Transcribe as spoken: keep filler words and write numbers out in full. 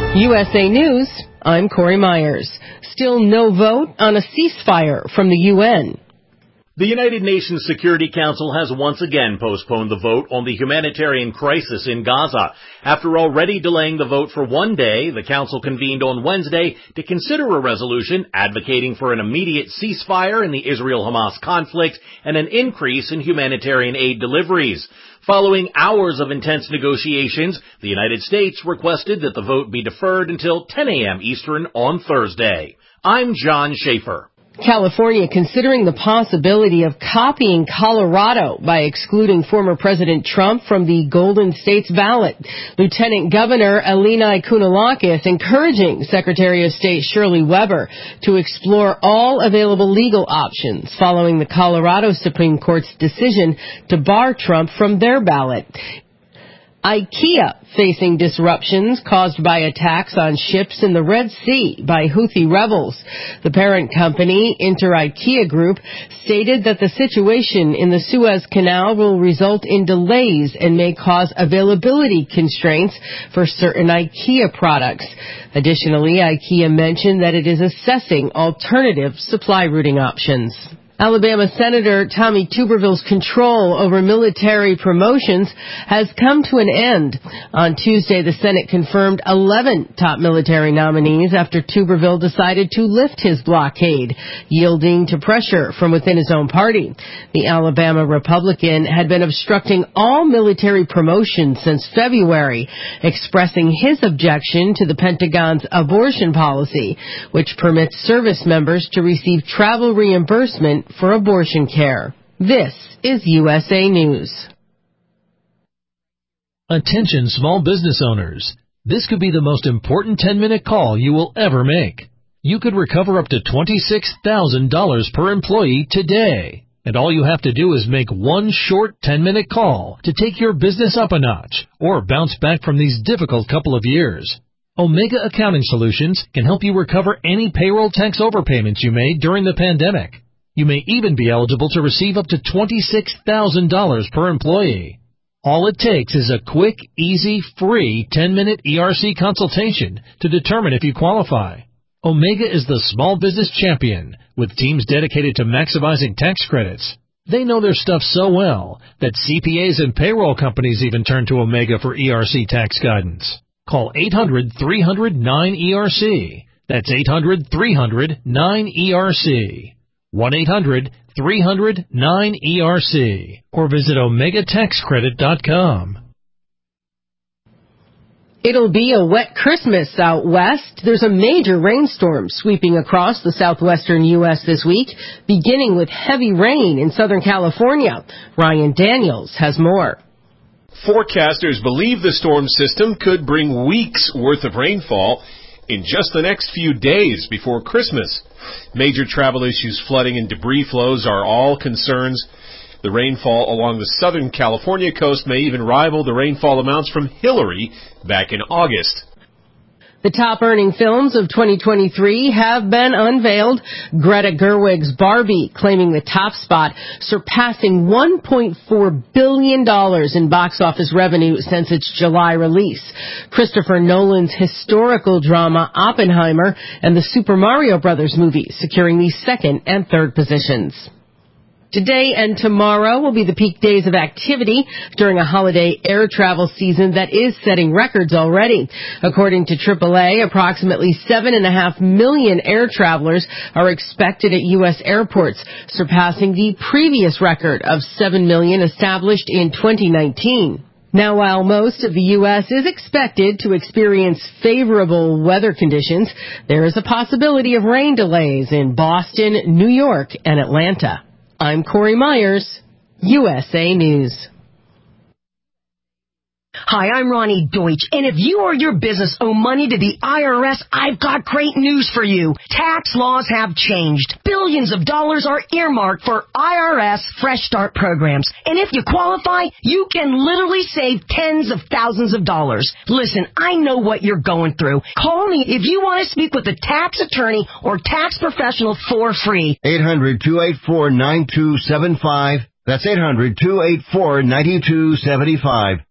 U S A News, I'm Corey Myers. Still no vote on a ceasefire from the U N. The United Nations Security Council has once again postponed the vote on the humanitarian crisis in Gaza. After already delaying the vote for one day, the Council convened on Wednesday to consider a resolution advocating for an immediate ceasefire in the Israel-Hamas conflict and an increase in humanitarian aid deliveries. Following hours of intense negotiations, the United States requested that the vote be deferred until ten a.m. Eastern on Thursday. I'm John Schaefer. California considering the possibility of copying Colorado by excluding former President Trump from the Golden State's ballot. Lieutenant Governor Eleni Kounalakis encouraging Secretary of State Shirley Weber to explore all available legal options following the Colorado Supreme Court's decision to bar Trump from their ballot. IKEA facing disruptions caused by attacks on ships in the Red Sea by Houthi rebels. The parent company, Inter IKEA Group, stated that the situation in the Suez Canal will result in delays and may cause availability constraints for certain IKEA products. Additionally, IKEA mentioned that it is assessing alternative supply routing options. Alabama Senator Tommy Tuberville's control over military promotions has come to an end. On Tuesday, the Senate confirmed eleven top military nominees after Tuberville decided to lift his blockade, yielding to pressure from within his own party. The Alabama Republican had been obstructing all military promotions since February, expressing his objection to the Pentagon's abortion policy, which permits service members to receive travel reimbursement for abortion care. This is U S A News. Attention small business owners. This could be the most important ten-minute call you will ever make. You could recover up to twenty-six thousand dollars per employee today. And all you have to do is make one short ten-minute call to take your business up a notch or bounce back from these difficult couple of years. Omega Accounting Solutions can help you recover any payroll tax overpayments you made during the pandemic. You may even be eligible to receive up to twenty-six thousand dollars per employee. All it takes is a quick, easy, free ten-minute E R C consultation to determine if you qualify. Omega is the small business champion with teams dedicated to maximizing tax credits. They know their stuff so well that C P As and payroll companies even turn to Omega for E R C tax guidance. Call eight hundred, three hundred, nine E R C. That's eight hundred, three hundred, nine E R C. one eight hundred, three hundred, nine E R C or visit omega tax credit dot com. It'll be a wet Christmas out west. There's a major rainstorm sweeping across the southwestern U S this week, beginning with heavy rain in Southern California. Ryan Daniels has more. Forecasters believe the storm system could bring weeks' worth of rainfall in just the next few days before Christmas. Major travel issues, flooding, and debris flows are all concerns. The rainfall along the Southern California coast may even rival the rainfall amounts from Hillary back in August. The top-earning films of twenty twenty-three have been unveiled. Greta Gerwig's Barbie claiming the top spot, surpassing one point four billion dollars in box office revenue since its July release. Christopher Nolan's historical drama Oppenheimer and the Super Mario Brothers movie securing the second and third positions. Today and tomorrow will be the peak days of activity during a holiday air travel season that is setting records already. According to triple A, approximately seven and a half million air travelers are expected at U S airports, surpassing the previous record of seven million established in twenty nineteen. Now, while most of the U S is expected to experience favorable weather conditions, there is a possibility of rain delays in Boston, New York, and Atlanta. I'm Corey Myers, U S A News. Hi, I'm Ronnie Deutsch, and if you or your business owe money to the I R S, I've got great news for you. Tax laws have changed. Billions of dollars are earmarked for I R S Fresh Start programs, and if you qualify, you can literally save tens of thousands of dollars. Listen, I know what you're going through. Call me if you want to speak with a tax attorney or tax professional for free. eight hundred, two eight four, nine two seven five. That's eight hundred, two eight four, nine two seven five.